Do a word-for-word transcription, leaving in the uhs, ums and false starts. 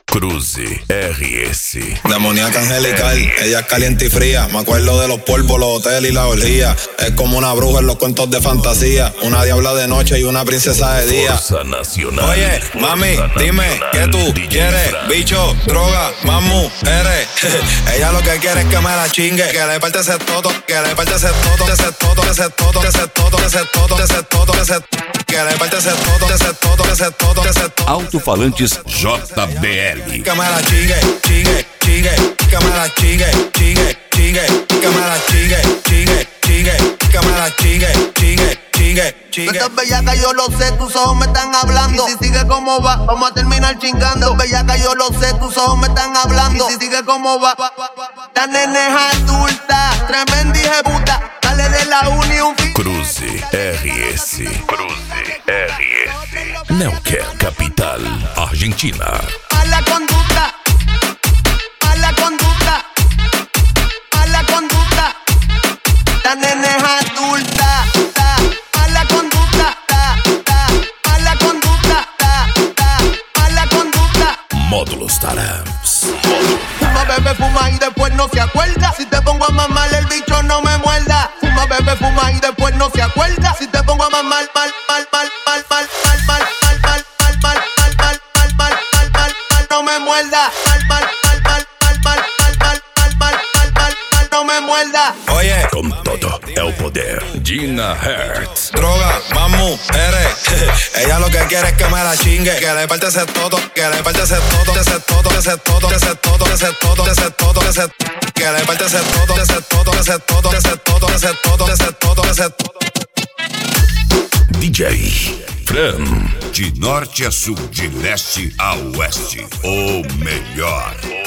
Cruze R S. Demoníaca angelical, ella es caliente y fría. Me acuerdo de los polvos, los hoteles y la orgía. Es como una bruja en los cuentos de fantasía. Una diabla de noche y una princesa de día. Fuerza Nacional. Oye, mami, dime, ¿qué tú quieres? Bicho, droga, más mujeres. Ella lo que quiere es que me la chingue. Que le parte ese toto, que le parte ese toto, ese toto, ese toto, ese toto, ese toto, ese toto, ese que le parte ese toto, ese toto, ese toto, ese toto. Alto-falantes J B L. Que me la chingue, chingue, chingue. Que me la chingue, chingue, chingue. Que me la chingue, chingue, chingue. Que me la chingue, chingue, chingue, chingue. Tú estás bellaca, yo lo sé, tus ojos me están hablando. Y si sigue como va, vamos a terminar chingando. Bellaca, yo lo sé, tus ojos me están hablando. Y si sigue como va, la nena es adulta, tremenda hija puta. Dale de la uni un fin. Cruze R S. Cruze R S. Neuquén, capital, Argentina. Mala conducta, mala conducta, mala conducta. La nena es adulta, ta, mala conducta, ta, ta, mala conducta, ta, ta, mala conducta. Módulos Taramps. Fuma, bebe, fuma y después no se acuerda. Si te pongo a mamar el bicho no me muerda. Fuma, bebe, fuma y después no se acuerda. Si te pongo a mamar, mal, mal, mal, mal, mal, mal, mal, mal, mal, mal, mal, mal, mal, mal, mal, mal, mal, mal, no me muerda. Mal, mal, mal, mal, mal, mal, mal, mal, mal, mal, mal, mal, mal, no me muerda. Oye, Com todo el poder. Dina Hertz. droga, más mujeres. Ella lo que quiere es que me la chingue. Que le parte ese toto, que le parte ese toto, ese toto, ese toto, ese toto, ese toto, ese toto, ese que le parte ese toto, ese toto, ese toto, ese toto, esse toto, esse toto, esse toto. D J Fran. De norte a sul, de leste a oeste, o melhor.